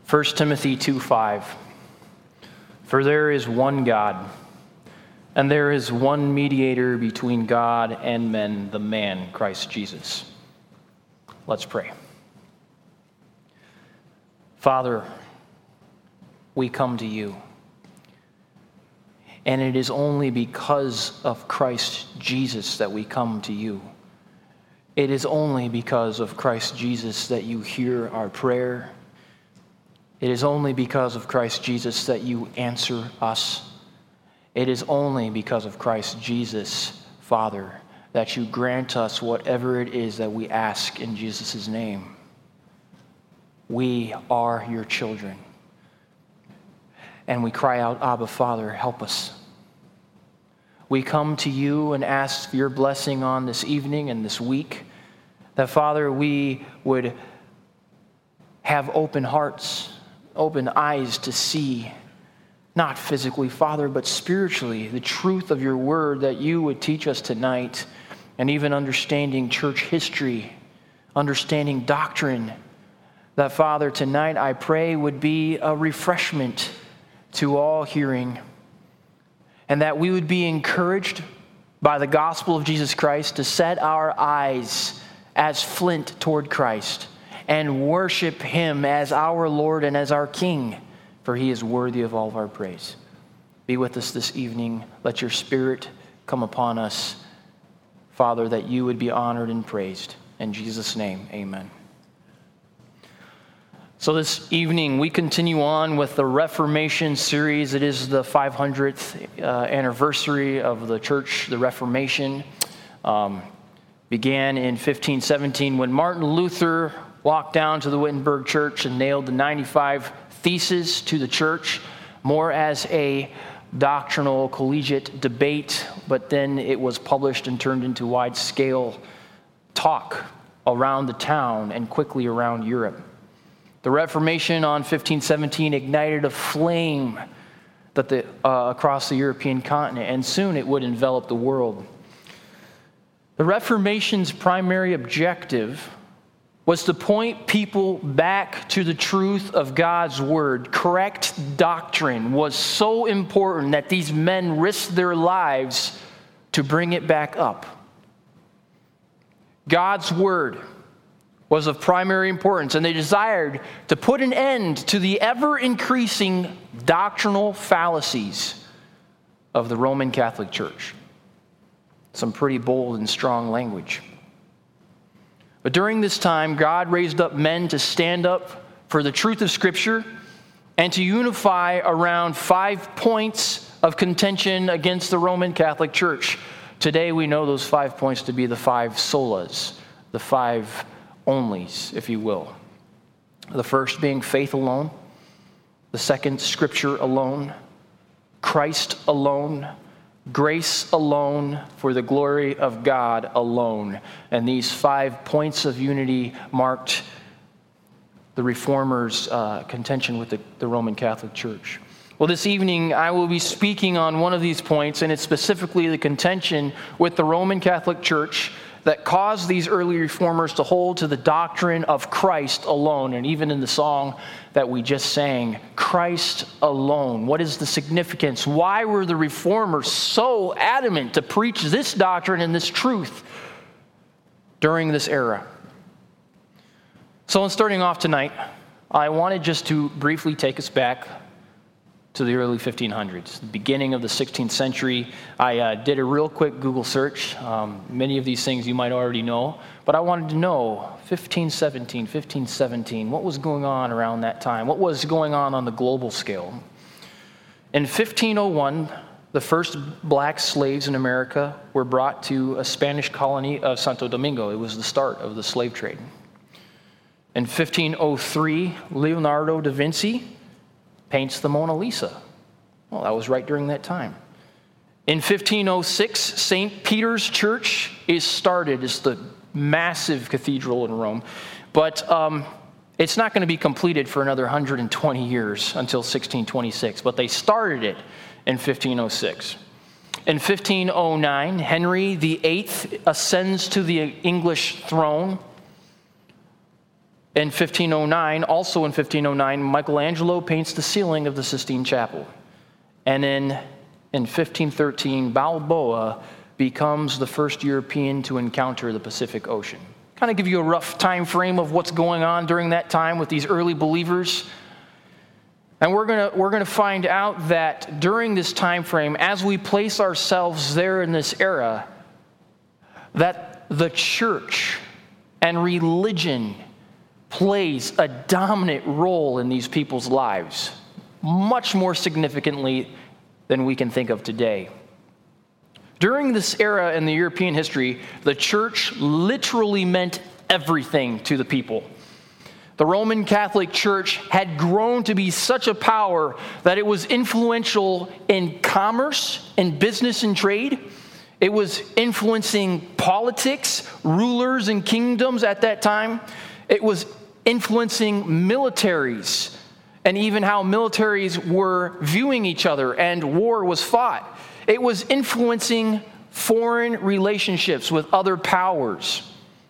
1 Timothy 2:5. For there is one God, and there is one mediator between God and men, the man, Christ Jesus. Let's pray. Father, we come to you, and it is only because of Christ Jesus that we come to you. It is only because of Christ Jesus that you hear our prayer. It is only because of Christ Jesus that you answer us. It is only because of Christ Jesus, Father, that you grant us whatever it is that we ask in Jesus' name. We are your children. And we cry out, Abba, Father, help us. We come to you and ask your blessing on this evening and this week, that, Father, we would have open hearts, open eyes to see, not physically, Father, but spiritually, the truth of your word, that you would teach us tonight, and even understanding church history, understanding doctrine, that, Father, tonight I pray would be a refreshment to all hearing, and that we would be encouraged by the gospel of Jesus Christ to set our eyes as flint toward Christ, and worship him as our Lord and as our King, for he is worthy of all of our praise. Be with us this evening. Let your Spirit come upon us, Father, that you would be honored and praised. In Jesus' name, amen. So this evening, we continue on with the Reformation series. It is the 500th anniversary of the church, the Reformation. Began in 1517 when Martin Luther walked down to the Wittenberg Church and nailed the 95 Theses to the church, more as a doctrinal collegiate debate, but then it was published and turned into wide-scale talk around the town and quickly around Europe. The Reformation on 1517 ignited a flame that across the European continent, and soon it would envelop the world. The Reformation's primary objective was to point people back to the truth of God's word. Correct doctrine was so important that these men risked their lives to bring it back up. God's word was of primary importance, and they desired to put an end to the ever-increasing doctrinal fallacies of the Roman Catholic Church. Some pretty bold and strong language. But during this time, God raised up men to stand up for the truth of Scripture and to unify around 5 points of contention against the Roman Catholic Church. Today, we know those 5 points to be the 5 solas, the 5 onlys, if you will. The first being faith alone, the second, Scripture alone, Christ alone, grace alone, for the glory of God alone. And these 5 points of unity marked the Reformers' contention with the Roman Catholic Church. Well, this evening I will be speaking on one of these points, and it's specifically the contention with the Roman Catholic Church that caused these early Reformers to hold to the doctrine of Christ alone. And even in the song that we just sang, Christ alone. What is the significance? Why were the Reformers so adamant to preach this doctrine and this truth during this era? So in starting off tonight, I wanted just to briefly take us back to the early 1500s, the beginning of the 16th century. I did a real quick Google search. Many of these things you might already know, but I wanted to know 1517, what was going on around that time? What was going on the global scale? In 1501, the first black slaves in America were brought to a Spanish colony of Santo Domingo. It was the start of the slave trade. In 1503, Leonardo da Vinci paints the Mona Lisa. Well, that was right during that time. In 1506, St. Peter's Church is started. It's the massive cathedral in Rome. But it's not going to be completed for another 120 years until 1626. But they started it in 1506. In 1509, Henry VIII ascends to the English throne. In 1509, also in 1509, Michelangelo paints the ceiling of the Sistine Chapel. And in 1513, Balboa becomes the first European to encounter the Pacific Ocean. Kind of give you a rough time frame of what's going on during that time with these early believers. And we're going to find out that during this time frame, as we place ourselves there in this era, that the church and religion plays a dominant role in these people's lives, much more significantly than we can think of today. During this era in the European history, the church literally meant everything to the people. The Roman Catholic Church had grown to be such a power that it was influential in commerce, in business and trade. It was influencing politics, rulers and kingdoms at that time. It was influencing militaries and even how militaries were viewing each other and war was fought. It was influencing foreign relationships with other powers,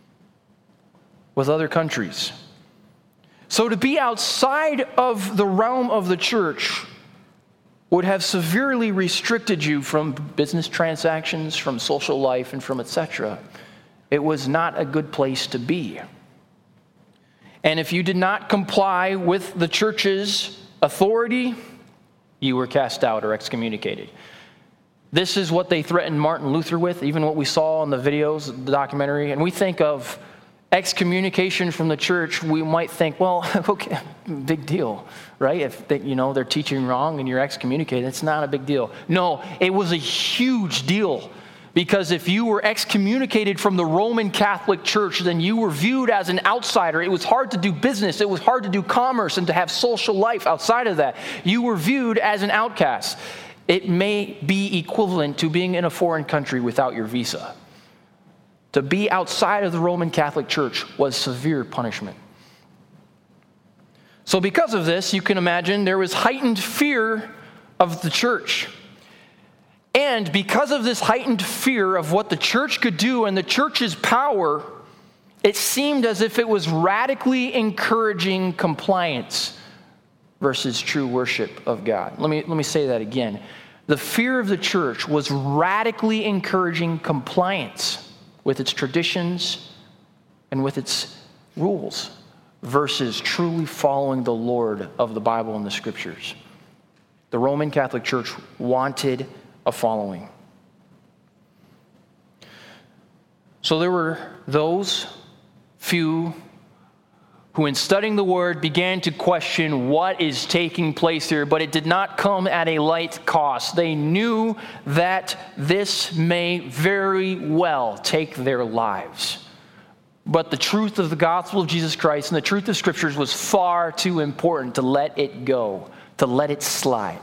with other countries. So to be outside of the realm of the church would have severely restricted you from business transactions, from social life, and from etc. It was not a good place to be. And if you did not comply with the church's authority, you were cast out or excommunicated. This is what they threatened Martin Luther with, even what we saw in the videos, the documentary. And we think of excommunication from the church, we might think, well, okay, big deal, right? If they're teaching wrong and you're excommunicated, it's not a big deal. No, it was a huge deal. Because if you were excommunicated from the Roman Catholic Church, then you were viewed as an outsider. It was hard to do business. It was hard to do commerce and to have social life outside of that. You were viewed as an outcast. It may be equivalent to being in a foreign country without your visa. To be outside of the Roman Catholic Church was severe punishment. So because of this, you can imagine there was heightened fear of the church. And because of this heightened fear of what the church could do and the church's power, it seemed as if it was radically encouraging compliance versus true worship of God. Let me say that again. The fear of the church was radically encouraging compliance with its traditions and with its rules versus truly following the Lord of the Bible and the Scriptures. The Roman Catholic Church wanted a following. So there were those few who in studying the Word began to question what is taking place here, but it did not come at a light cost. They knew that this may very well take their lives. But the truth of the gospel of Jesus Christ and the truth of Scriptures was far too important to let it go, to let it slide.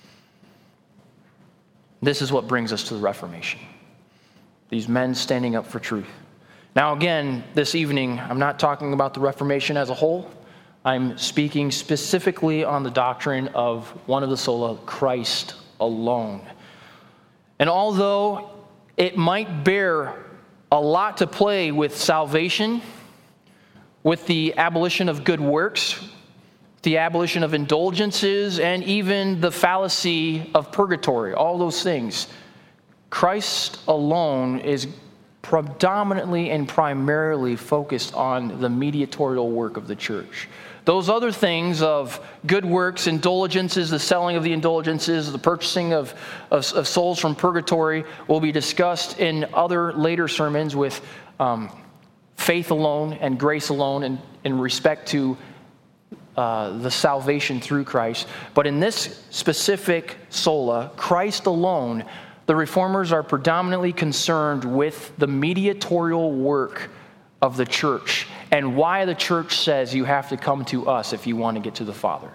This is what brings us to the Reformation. These men standing up for truth. Now again, this evening, I'm not talking about the Reformation as a whole. I'm speaking specifically on the doctrine of one of the sola, Christ alone. And although it might bear a lot to play with salvation, with the abolition of good works, the abolition of indulgences, and even the fallacy of purgatory, all those things, Christ alone is predominantly and primarily focused on the mediatorial work of the church. Those other things of good works, indulgences, the selling of the indulgences, the purchasing of souls from purgatory will be discussed in other later sermons with faith alone and grace alone in respect to the salvation through Christ. But in this specific sola, Christ alone, the Reformers are predominantly concerned with the mediatorial work of the church and why the church says you have to come to us if you want to get to the Father.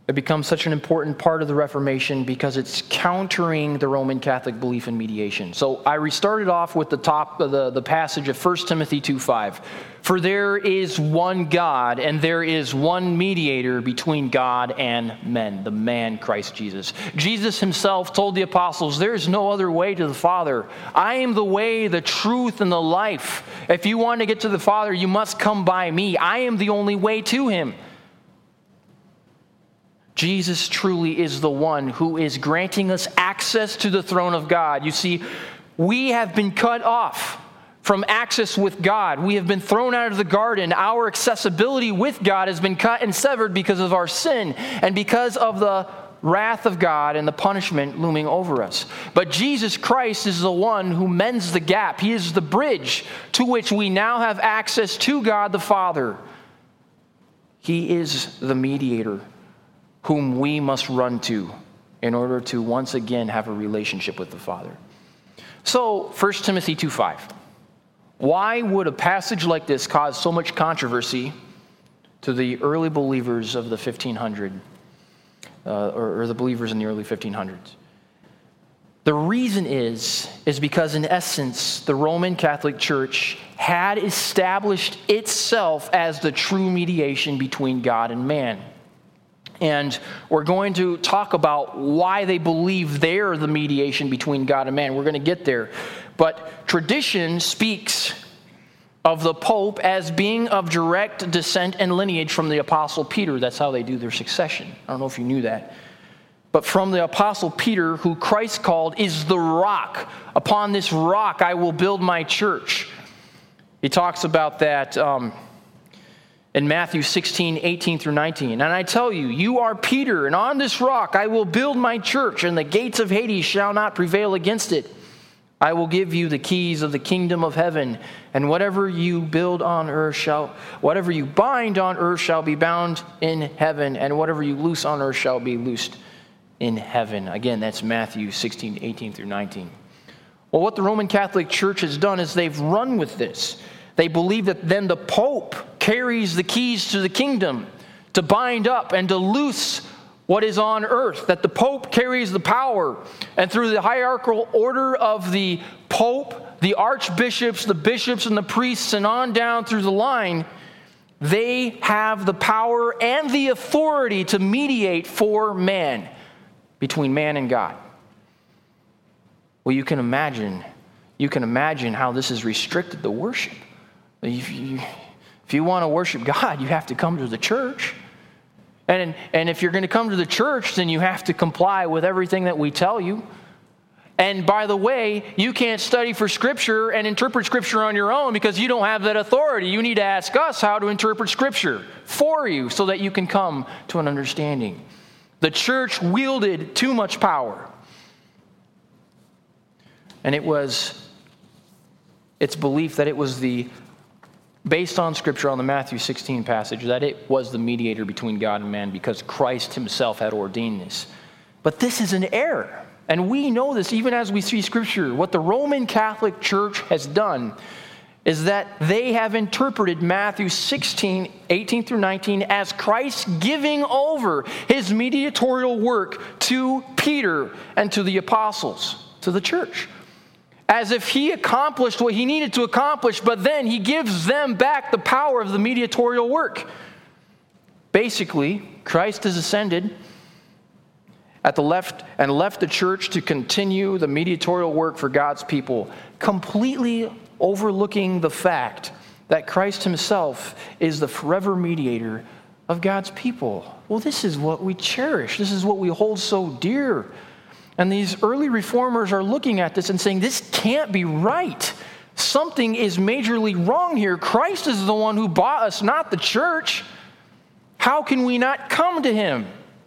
It becomes such an important part of the Reformation because it's countering the Roman Catholic belief in mediation. So I restarted off with the top of the passage of 1 Timothy 2:5. For there is one God, and there is one mediator between God and men, the man Christ Jesus. Jesus himself told the apostles, there is no other way to the Father. I am the way, the truth, and the life. If you want to get to the Father, you must come by me. I am the only way to him. Jesus truly is the one who is granting us access to the throne of God. You see, we have been cut off from access with God. We have been thrown out of the garden. Our accessibility with God has been cut and severed because of our sin and because of the wrath of God and the punishment looming over us. But Jesus Christ is the one who mends the gap. He is the bridge to which we now have access to God the Father. He is the mediator whom we must run to in order to once again have a relationship with the Father. So, 1 Timothy 2:5. Why would a passage like this cause so much controversy to the early believers of the 1500s, or the believers in the early 1500s? The reason is because in essence, the Roman Catholic Church had established itself as the true mediation between God and man. And we're going to talk about why they believe they're the mediation between God and man. We're going to get there. But tradition speaks of the Pope as being of direct descent and lineage from the Apostle Peter. That's how they do their succession. I don't know if you knew that. But from the Apostle Peter, who Christ called, is the rock. Upon this rock I will build my church. He talks about that in Matthew 16:18-19. And I tell you, you are Peter, and on this rock I will build my church, and the gates of Hades shall not prevail against it. I will give you the keys of the kingdom of heaven, and whatever you bind on earth shall be bound in heaven, and whatever you loose on earth shall be loosed in heaven. Again, that's Matthew 16:18-19. Well, what the Roman Catholic Church has done is they've run with this. They believe that then the Pope carries the keys to the kingdom to bind up and to loose what is on earth, that the Pope carries the power. And through the hierarchical order of the Pope, the archbishops, the bishops, and the priests, and on down through the line, they have the power and the authority to mediate for man, between man and God. Well, you can imagine how this has restricted the worship. If you want to worship God, you have to come to the church. And if you're going to come to the church, then you have to comply with everything that we tell you. And by the way, you can't study for Scripture and interpret Scripture on your own because you don't have that authority. You need to ask us how to interpret Scripture for you so that you can come to an understanding. The church wielded too much power. And it's belief that it was based on Scripture, on the Matthew 16 passage, that it was the mediator between God and man because Christ himself had ordained this. But this is an error. And we know this even as we see Scripture. What the Roman Catholic Church has done is that they have interpreted Matthew 16:18-19 as Christ giving over his mediatorial work to Peter and to the apostles, to the church. As if he accomplished what he needed to accomplish, but then he gives them back the power of the mediatorial work. Basically, Christ has ascended at the left and left the church to continue the mediatorial work for God's people, completely overlooking the fact that Christ himself is the forever mediator of God's people. Well, this is what we cherish. This is what we hold so dear. And these early reformers are looking at this and saying, this can't be right. Something is majorly wrong here. Christ is the one who bought us, not the church. How can we not come to him?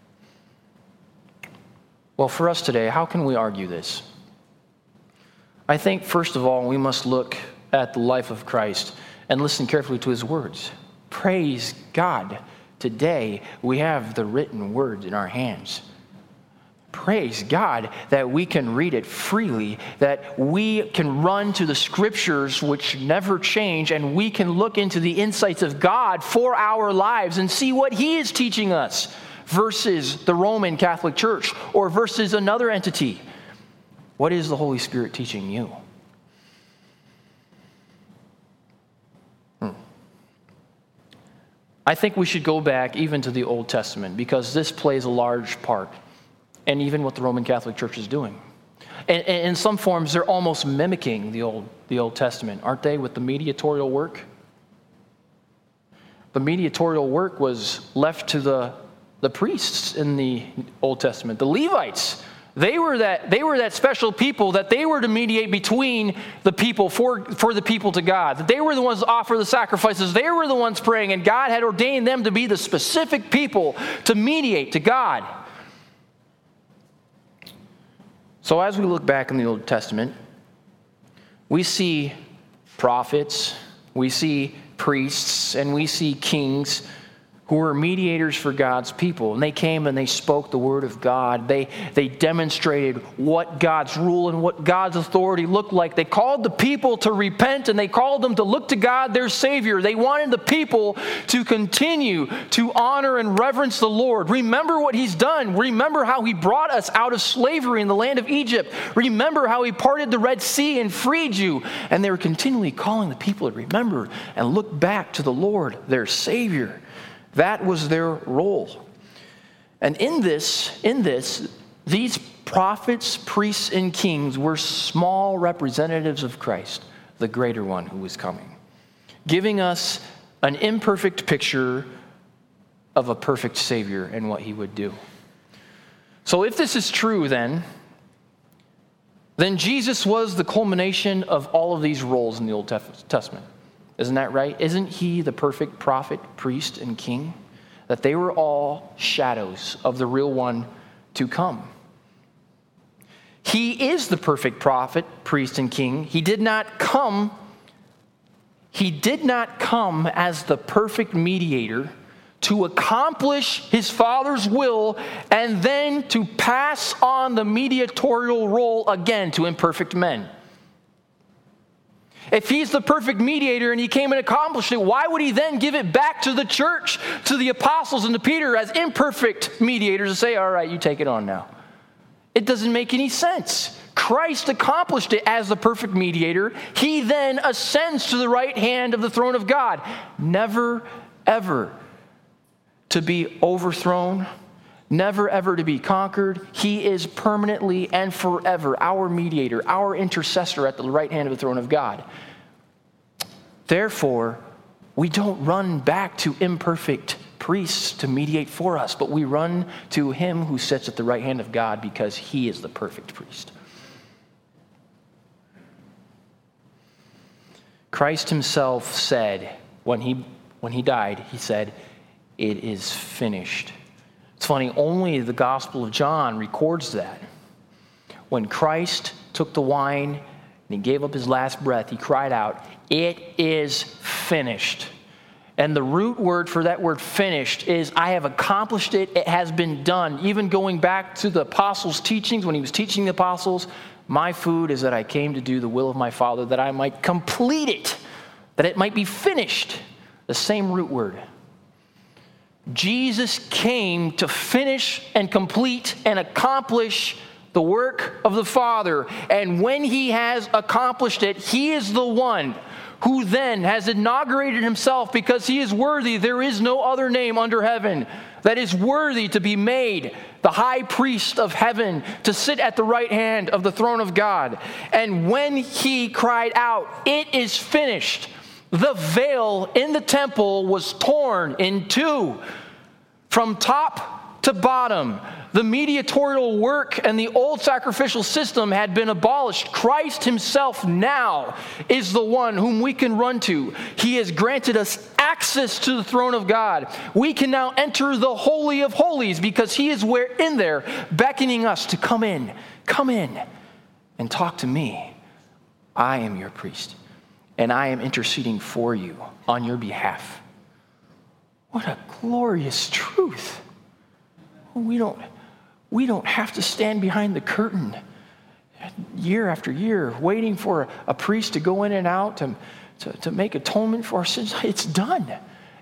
Well, for us today, how can we argue this? I think, first of all, we must look at the life of Christ and listen carefully to his words. Praise God. Today, we have the written word in our hands. Praise God that we can read it freely, that we can run to the Scriptures which never change, and we can look into the insights of God for our lives and see what he is teaching us. versus the Roman Catholic Church or versus another entity? What is the Holy Spirit teaching you? I think we should go back even to the Old Testament because this plays a large part, and even what the Roman Catholic Church is doing. And in some forms, they're almost mimicking the Old Testament, aren't they, with the mediatorial work? The mediatorial work was left to the priests in the Old Testament, the Levites. They were that special people that they were to mediate between the people for the people to God. That they were the ones to offer the sacrifices. They were the ones praying, and God had ordained them to be the specific people to mediate to God. So as we look back in the Old Testament, we see prophets, we see priests, and we see kings who were mediators for God's people. And they came and they spoke the word of God. They demonstrated what God's rule and what God's authority looked like. They called the people to repent, and they called them to look to God, their Savior. They wanted the people to continue to honor and reverence the Lord. Remember what He's done. Remember how He brought us out of slavery in the land of Egypt. Remember how He parted the Red Sea and freed you. And they were continually calling the people to remember and look back to the Lord, their Savior. That was their role. And in this, these prophets, priests, and kings were small representatives of Christ, the greater one who was coming, giving us an imperfect picture of a perfect Savior and what He would do. So if this is true, then Jesus was the culmination of all of these roles in the Old Testament. Isn't that right? Isn't He the perfect prophet, priest, and king? That they were all shadows of the real one to come. He is the perfect prophet, priest, and king. He did not come as the perfect mediator to accomplish His Father's will and then to pass on the mediatorial role again to imperfect men. If He's the perfect mediator and He came and accomplished it, why would He then give it back to the church, to the apostles and to Peter as imperfect mediators and say, all right, you take it on now? It doesn't make any sense. Christ accomplished it as the perfect mediator. He then ascends to the right hand of the throne of God, never, ever to be overthrown, never ever to be conquered. He is permanently and forever our mediator, our intercessor at the right hand of the throne of God. Therefore, we don't run back to imperfect priests to mediate for us, but we run to Him who sits at the right hand of God because He is the perfect priest. Christ Himself said, when he died, He said, "It is finished." It's funny, only the Gospel of John records that. When Christ took the wine and He gave up His last breath, He cried out, "It is finished." And the root word for that word finished is, I have accomplished it, it has been done. Even going back to the apostles' teachings, when He was teaching the apostles, my food is that I came to do the will of my Father, that I might complete it, that it might be finished. The same root word. Jesus came to finish and complete and accomplish the work of the Father. And when He has accomplished it, He is the one who then has inaugurated Himself because He is worthy. There is no other name under heaven that is worthy to be made the high priest of heaven, to sit at the right hand of the throne of God. And when He cried out, "It is finished," the veil in the temple was torn in two, from top to bottom. The mediatorial work and the old sacrificial system had been abolished. Christ Himself now is the one whom we can run to. He has granted us access to the throne of God. We can now enter the Holy of Holies because He is in there beckoning us to come in and talk to me. I am your priest, and I am interceding for you on your behalf. What a glorious truth. We don't have to stand behind the curtain year after year waiting for a priest to go in and out to make atonement for our sins. It's done.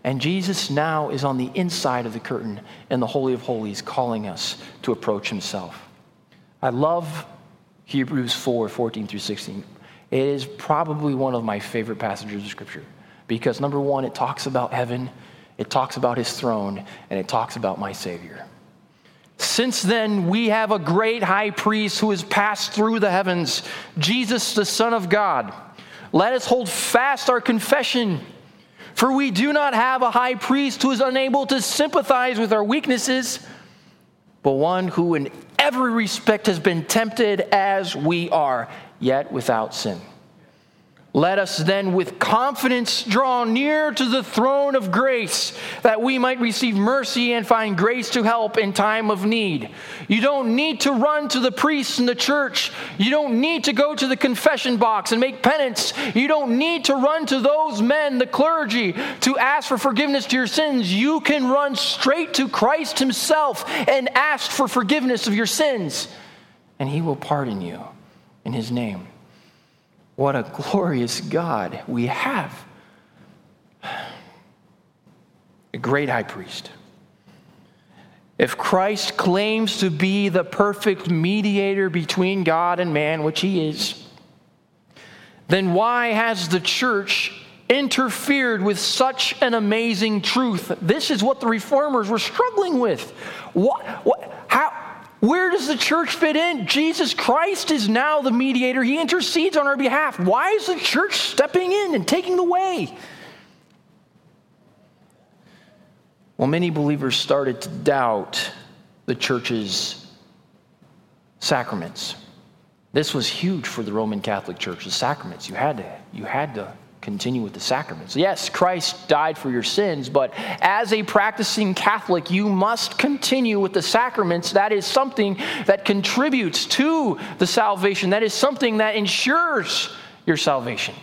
And Jesus now is on the inside of the curtain in the Holy of Holies, calling us to approach himself. I love Hebrews 4:14 through 16. It is probably one of my favorite passages of Scripture because, number one, it talks about heaven, it talks about his throne, and it talks about my Savior. Since then, we have a great high priest who has passed through the heavens, Jesus, the Son of God. Let us hold fast our confession, for we do not have a high priest who is unable to sympathize with our weaknesses, but one who in every respect has been tempted as we are, yet without sin. Let us then with confidence draw near to the throne of grace, that we might receive mercy and find grace to help in time of need. You don't need to run to the priests in the church. You don't need to go to the confession box and make penance. You don't need to run to those men, the clergy, to ask for forgiveness to your sins. You can run straight to Christ himself and ask for forgiveness of your sins, and he will pardon you in his name. What a glorious God we have. A great high priest. If Christ claims to be the perfect mediator between God and man, which he is, then why has the church interfered with such an amazing truth? This is what the reformers were struggling with. Where does the church fit in? Jesus Christ is now the mediator. He intercedes on our behalf. Why is the church stepping in and taking the way? Well, many believers started to doubt the church's sacraments. This was huge for the Roman Catholic Church, the sacraments. You had to continue with the sacraments. Yes, Christ died for your sins, but as a practicing Catholic, you must continue with the sacraments. That is something that contributes to the salvation. That is something that ensures your salvation.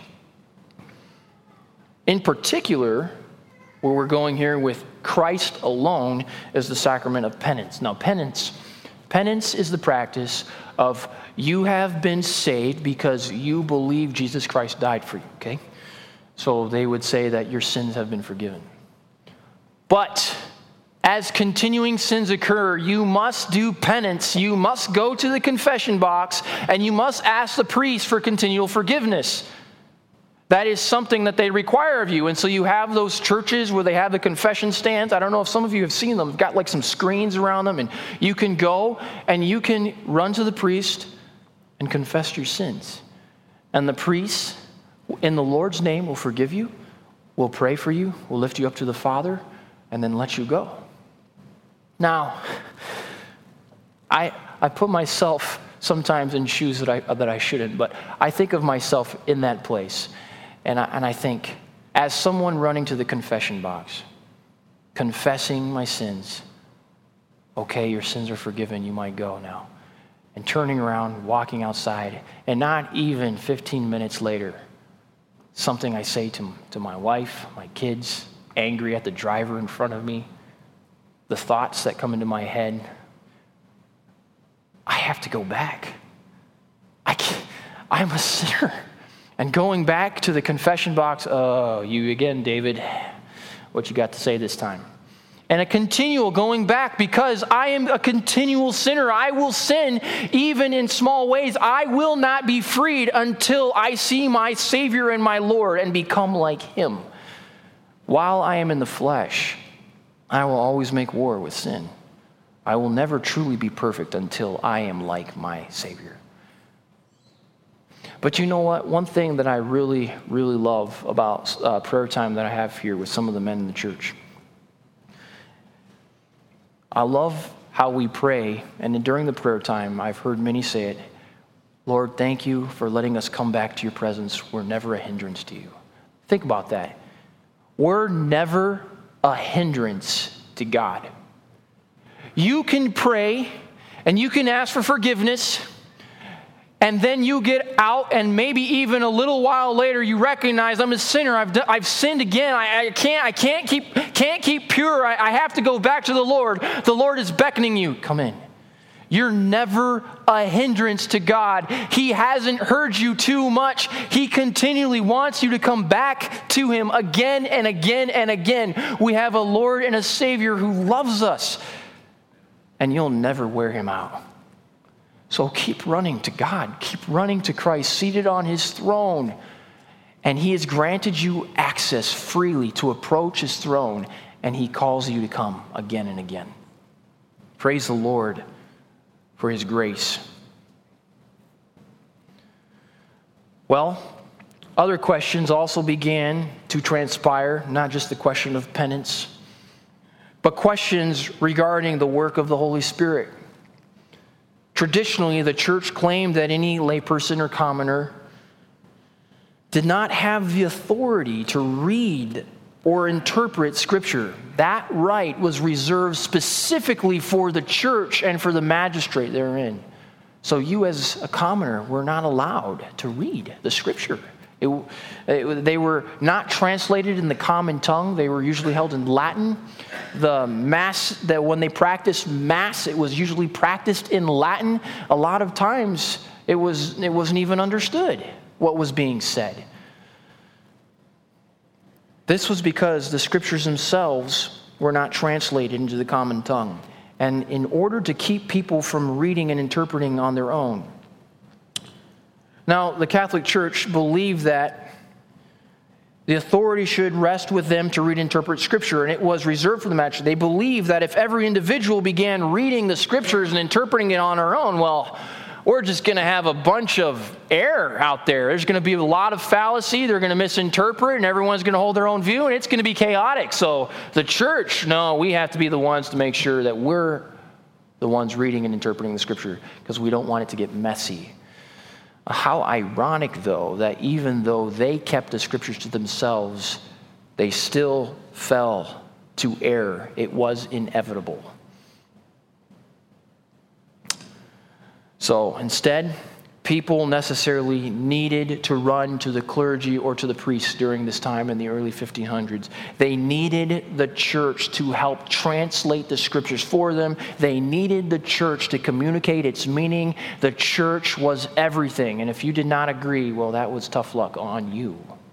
In particular, where we're going here with Christ alone is the sacrament of penance. Now, penance is the practice of you have been saved because you believe Jesus Christ died for you, okay? So they would say that your sins have been forgiven. But as continuing sins occur, you must do penance. You must go to the confession box and you must ask the priest for continual forgiveness. That is something that they require of you. And so you have those churches where they have the confession stands. I don't know if some of you have seen them. They've got like some screens around them, and you can go and you can run to the priest and confess your sins. And the priest, in the Lord's name, will forgive you, will pray for you, will lift you up to the Father, and then let you go. Now, I put myself sometimes in shoes that I shouldn't, but I think of myself in that place. And I think, as someone running to the confession box, confessing my sins, okay, your sins are forgiven, you might go now. And turning around, walking outside, and not even 15 minutes later, something I say to my wife, my kids, angry at the driver in front of me, the thoughts that come into my head, I have to go back. I'm a sinner. And going back to the confession box, oh, you again, David, what you got to say this time? And a continual going back, because I am a continual sinner. I will sin even in small ways. I will not be freed until I see my Savior and my Lord and become like him. While I am in the flesh, I will always make war with sin. I will never truly be perfect until I am like my Savior. But you know what? One thing that I really, really love about prayer time that I have here with some of the men in the church, I love how we pray, and during the prayer time, I've heard many say it, Lord, thank you for letting us come back to your presence. We're never a hindrance to you. Think about that. We're never a hindrance to God. You can pray, and you can ask for forgiveness, and then you get out, and maybe even a little while later, you recognize I'm a sinner. I've sinned again. I can't keep pure. I have to go back to the Lord. The Lord is beckoning you. Come in. You're never a hindrance to God. He hasn't heard you too much. He continually wants you to come back to him again and again and again. We have a Lord and a Savior who loves us, and you'll never wear him out. So keep running to God. Keep running to Christ, seated on his throne. And he has granted you access freely to approach his throne, and he calls you to come again and again. Praise the Lord for his grace. Well, other questions also began to transpire, not just the question of penance, but questions regarding the work of the Holy Spirit. Traditionally, the church claimed that any layperson or commoner did not have the authority to read or interpret Scripture. That right was reserved specifically for the church and for the magistrate therein. So you as a commoner were not allowed to read the Scripture. They were not translated in the common tongue. They were usually held in Latin. The Mass, that when they practiced Mass, it was usually practiced in Latin. A lot of times it wasn't even understood what was being said. This was because the Scriptures themselves were not translated into the common tongue. And in order to keep people from reading and interpreting on their own. Now, the Catholic Church believed that the authority should rest with them to read and interpret Scripture, and it was reserved for the magistrate. They believed that if every individual began reading the Scriptures and interpreting it on our own, well, we're just going to have a bunch of error out there. There's going to be a lot of fallacy. They're going to misinterpret, and everyone's going to hold their own view, and it's going to be chaotic. So the church, no, we have to be the ones to make sure that we're the ones reading and interpreting the Scripture because we don't want it to get messy. How ironic, though, that even though they kept the Scriptures to themselves, they still fell to error. It was inevitable. So instead, people necessarily needed to run to the clergy or to the priests during this time in the early 1500s. They needed the church to help translate the Scriptures for them. They needed the church to communicate its meaning. The church was everything. And if you did not agree, well, that was tough luck on you.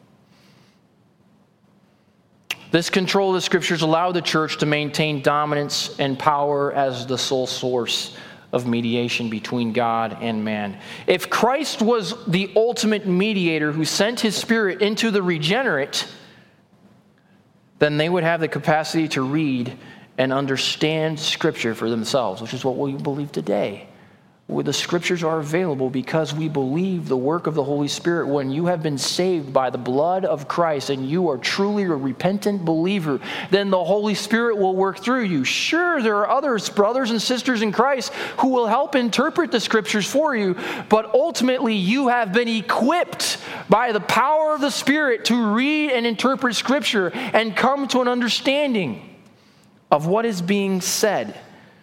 This control of the Scriptures allowed the church to maintain dominance and power as the sole source of mediation between God and man. If Christ was the ultimate mediator who sent his Spirit into the regenerate, then they would have the capacity to read and understand Scripture for themselves, which is what we believe today. The Scriptures are available because we believe the work of the Holy Spirit. When you have been saved by the blood of Christ and you are truly a repentant believer, then the Holy Spirit will work through you. Sure, there are others, brothers and sisters in Christ, who will help interpret the Scriptures for you, but ultimately you have been equipped by the power of the Spirit to read and interpret Scripture and come to an understanding of what is being said.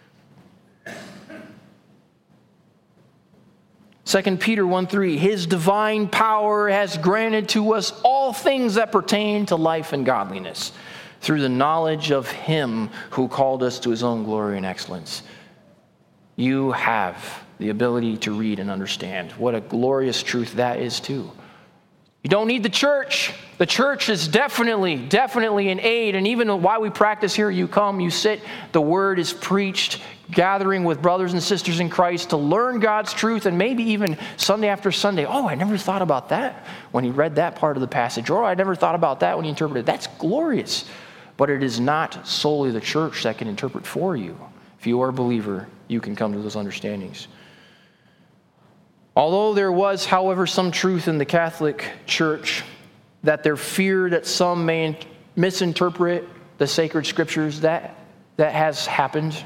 2 Peter 1:3, his divine power has granted to us all things that pertain to life and godliness through the knowledge of him who called us to his own glory and excellence. You have the ability to read and understand. What a glorious truth that is too. You don't need the church. The church is definitely an aid. And even while we practice here, you come, you sit, the word is preached, gathering with brothers and sisters in Christ to learn God's truth, and maybe even Sunday after Sunday, oh, I never thought about that when he read that part of the passage, or I never thought about that when he interpreted. That's glorious. But it is not solely the church that can interpret for you. If you are a believer, you can come to those understandings. Although there was, however, some truth in the Catholic Church that their fear that some may misinterpret the sacred Scriptures, that has happened.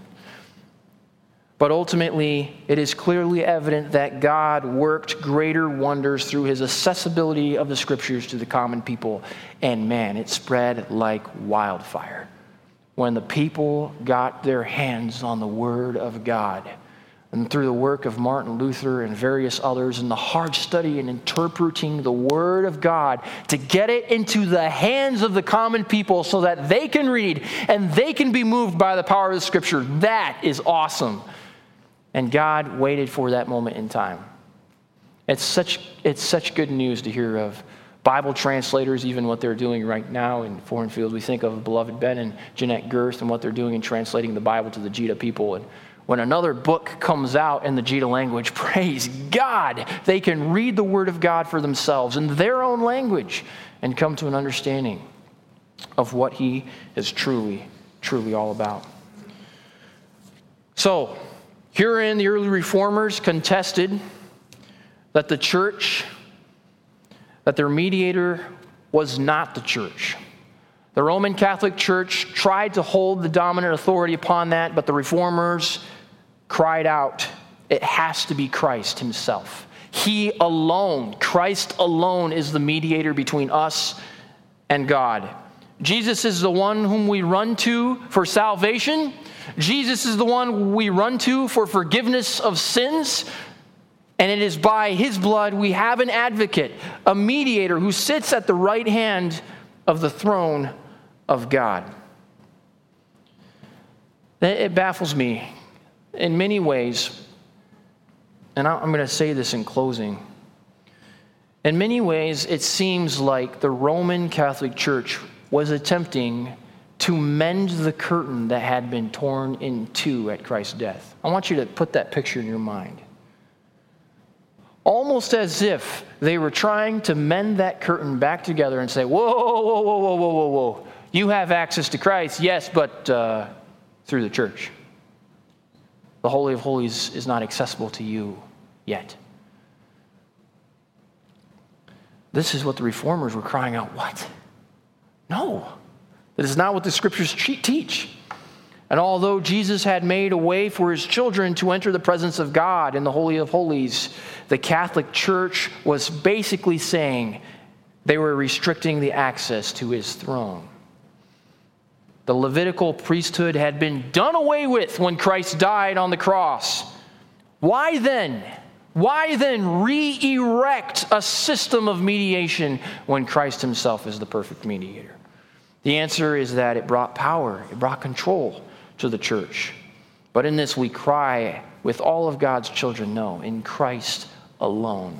But ultimately, it is clearly evident that God worked greater wonders through his accessibility of the Scriptures to the common people. And man, it spread like wildfire. When the people got their hands on the Word of God, and through the work of Martin Luther and various others and the hard study and interpreting the Word of God to get it into the hands of the common people so that they can read and they can be moved by the power of the Scripture, that is awesome. And God waited for that moment in time. It's such good news to hear of Bible translators, even what they're doing right now in foreign fields. We think of beloved Ben and Jeanette Girth and what they're doing in translating the Bible to the Jita people. And when another book comes out in the Jita language, praise God, they can read the Word of God for themselves in their own language and come to an understanding of what He is truly, truly all about. So, herein the early reformers contested that the church, that their mediator was not the church. The Roman Catholic Church tried to hold the dominant authority upon that, but the reformers cried out, it has to be Christ Himself. He alone, Christ alone, is the mediator between us and God. Jesus is the one whom we run to for salvation. Jesus is the one we run to for forgiveness of sins. And it is by His blood we have an advocate, a mediator who sits at the right hand of the throne of God. It baffles me in many ways, and I'm going to say this in closing. In many ways, it seems like the Roman Catholic Church was attempting to mend the curtain that had been torn in two at Christ's death. I want you to put that picture in your mind. Almost as if they were trying to mend that curtain back together and say, whoa, whoa, whoa, whoa, whoa, whoa, whoa. You have access to Christ, yes, but through the church. The Holy of Holies is not accessible to you yet. This is what the reformers were crying out, what? No, that is not what the Scriptures teach. And although Jesus had made a way for His children to enter the presence of God in the Holy of Holies, the Catholic Church was basically saying they were restricting the access to His throne. The Levitical priesthood had been done away with when Christ died on the cross. Why then re-erect a system of mediation when Christ Himself is the perfect mediator? The answer is that it brought power, it brought control to the church. But in this we cry with all of God's children, no, in Christ alone.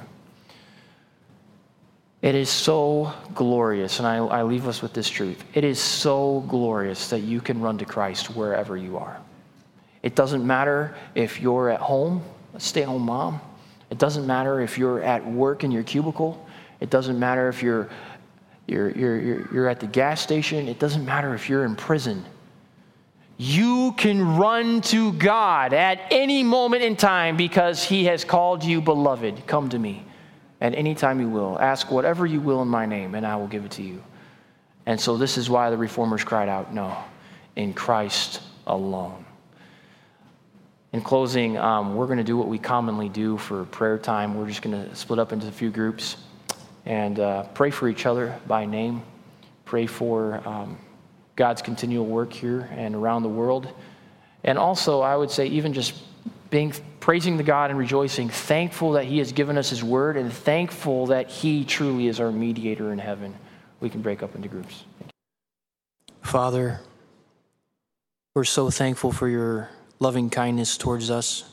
It is so glorious, and I leave us with this truth. It is so glorious that you can run to Christ wherever you are. It doesn't matter if you're at home, a stay-at-home mom. It doesn't matter if you're at work in your cubicle. It doesn't matter if you're at the gas station. It doesn't matter if you're in prison. You can run to God at any moment in time because He has called you beloved. Come to me at any time you will. Ask whatever you will in my name, and I will give it to you. And so this is why the reformers cried out, no, in Christ alone. In closing, we're going to do what we commonly do for prayer time. We're just going to split up into a few groups and pray for each other by name. Pray for God's continual work here and around the world. And also, I would say, even just praising the God and rejoicing, thankful that He has given us His word and thankful that He truly is our mediator in heaven. We can break up into groups. Father, we're so thankful for Your loving kindness towards us.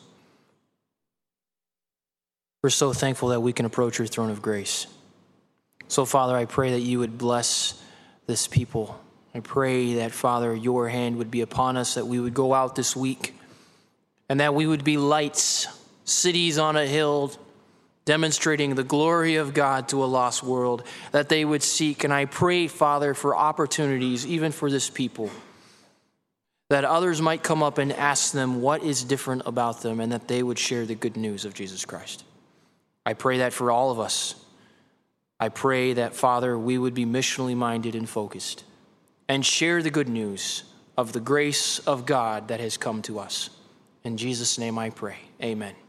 We're so thankful that we can approach Your throne of grace. So, Father, I pray that You would bless this people. I pray that, Father, Your hand would be upon us, that we would go out this week, and that we would be lights, cities on a hill, demonstrating the glory of God to a lost world, that they would seek. And I pray, Father, for opportunities, even for this people, that others might come up and ask them what is different about them, and that they would share the good news of Jesus Christ. I pray that for all of us. I pray that, Father, we would be missionally minded and focused and share the good news of the grace of God that has come to us. In Jesus' name I pray. Amen.